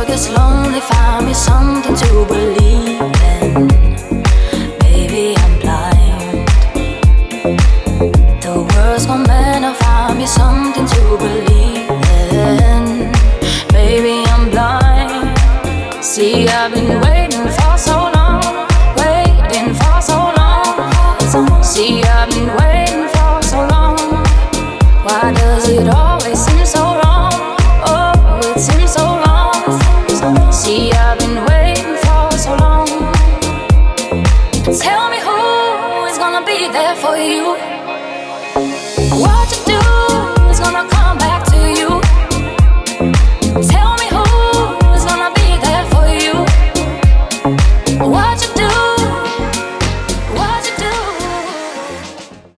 gets lonely, find me something to believe in. Baby, I'm blind. The world's gone mad, now find me something to believe in. Baby, I'm blind. See, I've been waiting for so long, waiting for so long. See, I've been waiting for so long. Why does it always seem so wrong?